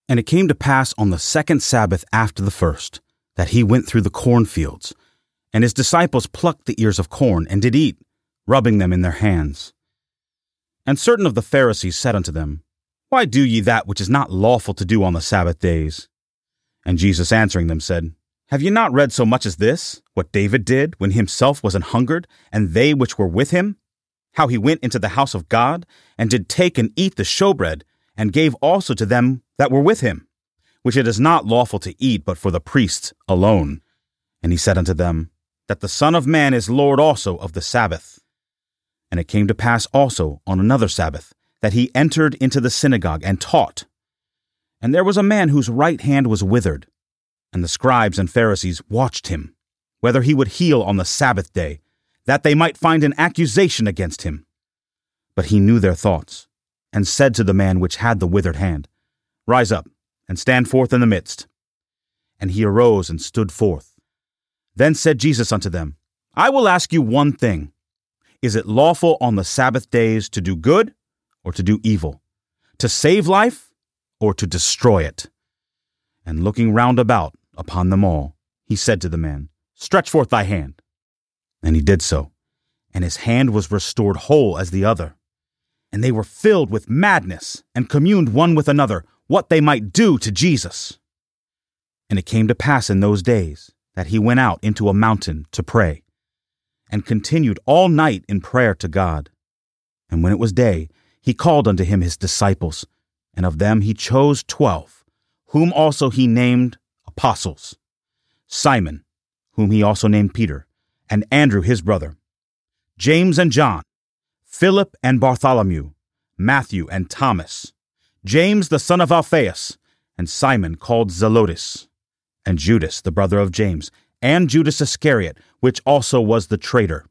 And it came to pass on the second Sabbath after the first, that he went through the cornfields, and his disciples plucked the ears of corn, and did eat, rubbing them in their hands. And certain of the Pharisees said unto them, Why do ye that which is not lawful to do on the Sabbath days? And Jesus answering them said, Have ye not read so much as this, what David did, when himself was an hungered, and they which were with him? How he went into the house of God, and did take and eat the showbread, and gave also to them that were with him, which it is not lawful to eat but for the priests alone. And he said unto them, That the Son of Man is Lord also of the Sabbath. And it came to pass also on another Sabbath, that he entered into the synagogue and taught. And there was a man whose right hand was withered. And the scribes and Pharisees watched him, whether he would heal on the Sabbath day, that they might find an accusation against him. But he knew their thoughts, and said to the man which had the withered hand, Rise up, and stand forth in the midst. And he arose and stood forth. Then said Jesus unto them, I will ask you one thing. Is it lawful on the Sabbath days to do good or to do evil, to save life or to destroy it? And looking round about upon them all, he said to the man, Stretch forth thy hand. And he did so, and his hand was restored whole as the other. And they were filled with madness, and communed one with another what they might do to Jesus. And it came to pass in those days that he went out into a mountain to pray, and continued all night in prayer to God. And when it was day, he called unto him his disciples, and of them he chose 12, whom also he named apostles: Simon, whom he also named Peter, and Andrew his brother, James and John, Philip and Bartholomew, Matthew and Thomas, James the son of Alphaeus, and Simon called Zelotes, and Judas the brother of James, and Judas Iscariot, which also was the traitor.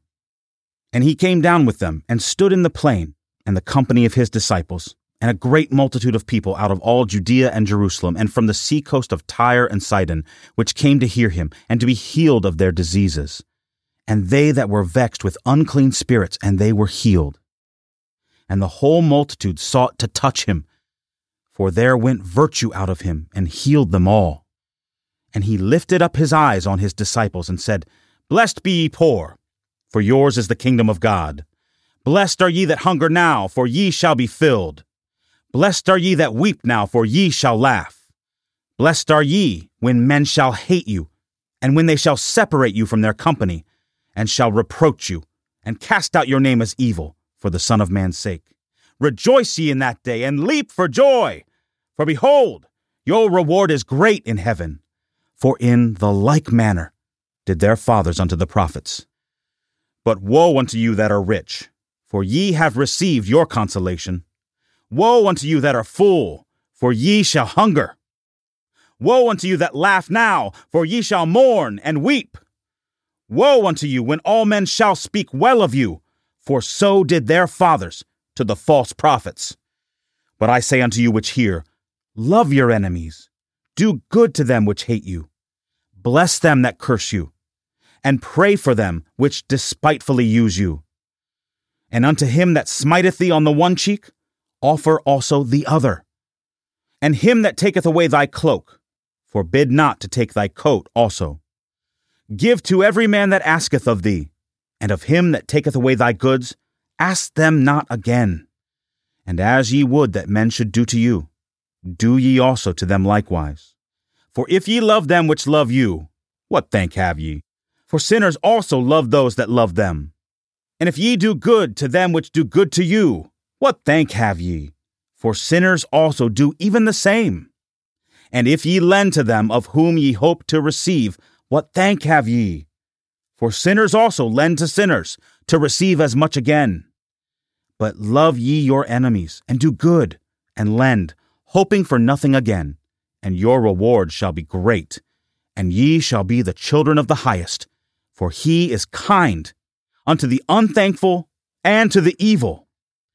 And he came down with them, and stood in the plain, and the company of his disciples, and a great multitude of people out of all Judea and Jerusalem, and from the sea coast of Tyre and Sidon, which came to hear him, and to be healed of their diseases. And they that were vexed with unclean spirits, and they were healed. And the whole multitude sought to touch him, for there went virtue out of him, and healed them all. And he lifted up his eyes on his disciples, and said, Blessed be ye poor, for yours is the kingdom of God. Blessed are ye that hunger now, for ye shall be filled. Blessed are ye that weep now, for ye shall laugh. Blessed are ye when men shall hate you, and when they shall separate you from their company, and shall reproach you, and cast out your name as evil, for the Son of Man's sake. Rejoice ye in that day, and leap for joy. For behold, your reward is great in heaven. For in the like manner did their fathers unto the prophets. But woe unto you that are rich, for ye have received your consolation. Woe unto you that are full, for ye shall hunger. Woe unto you that laugh now, for ye shall mourn and weep. Woe unto you when all men shall speak well of you, for so did their fathers to the false prophets. But I say unto you which hear, love your enemies, do good to them which hate you, bless them that curse you, and pray for them which despitefully use you. And unto him that smiteth thee on the one cheek, offer also the other. And him that taketh away thy cloak, forbid not to take thy coat also. Give to every man that asketh of thee, and of him that taketh away thy goods, ask them not again. And as ye would that men should do to you, do ye also to them likewise. For if ye love them which love you, what thank have ye? For sinners also love those that love them. And if ye do good to them which do good to you, what thank have ye? For sinners also do even the same. And if ye lend to them of whom ye hope to receive, what thank have ye? For sinners also lend to sinners, to receive as much again. But love ye your enemies, and do good, and lend, hoping for nothing again, and your reward shall be great, and ye shall be the children of the highest, for he is kind unto the unthankful and to the evil.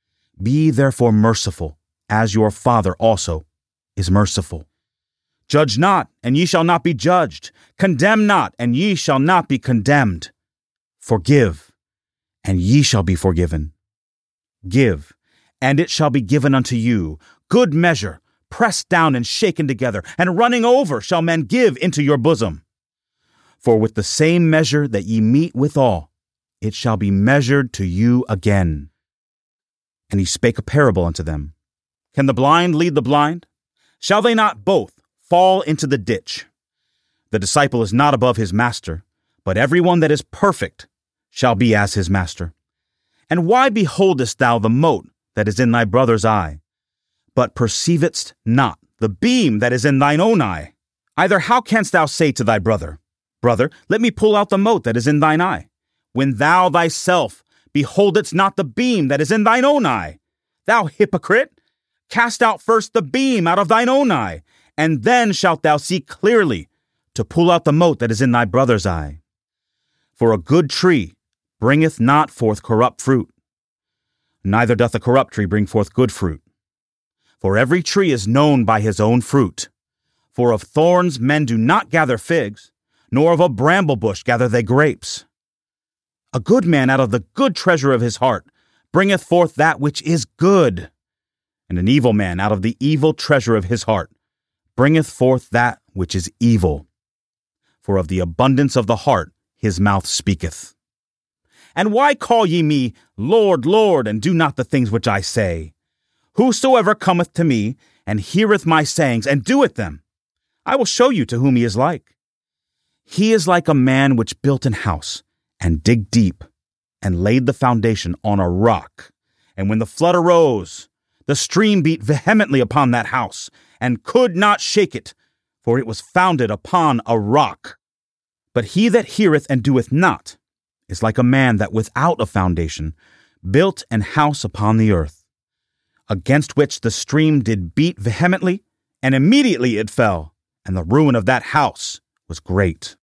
Be therefore merciful, as your Father also is merciful. Judge not, and ye shall not be judged. Condemn not, and ye shall not be condemned. Forgive, and ye shall be forgiven. Give, and it shall be given unto you, good measure, pressed down and shaken together, and running over shall men give into your bosom. For with the same measure that ye mete withal, it shall be measured to you again. And he spake a parable unto them. Can the blind lead the blind? Shall they not both fall into the ditch? The disciple is not above his master, but every one that is perfect shall be as his master. And why beholdest thou the mote that is in thy brother's eye, but perceivest not the beam that is in thine own eye? Either how canst thou say to thy brother, Brother, let me pull out the mote that is in thine eye, when thou thyself beholdest not the beam that is in thine own eye? Thou hypocrite, cast out first the beam out of thine own eye, and then shalt thou see clearly to pull out the mote that is in thy brother's eye. For a good tree bringeth not forth corrupt fruit, neither doth a corrupt tree bring forth good fruit. For every tree is known by his own fruit. For of thorns men do not gather figs, nor of a bramble bush gather they grapes. A good man out of the good treasure of his heart bringeth forth that which is good, and an evil man out of the evil treasure of his heart bringeth forth that which is evil. For of the abundance of the heart his mouth speaketh. And why call ye me Lord, Lord, and do not the things which I say? Whosoever cometh to me, and heareth my sayings, and doeth them, I will show you to whom he is like. He is like a man which built an house, and digged deep, and laid the foundation on a rock. And when the flood arose, the stream beat vehemently upon that house, and could not shake it, for it was founded upon a rock. But he that heareth and doeth not is like a man that without a foundation built an house upon the earth, against which the stream did beat vehemently, and immediately it fell, and the ruin of that house was great.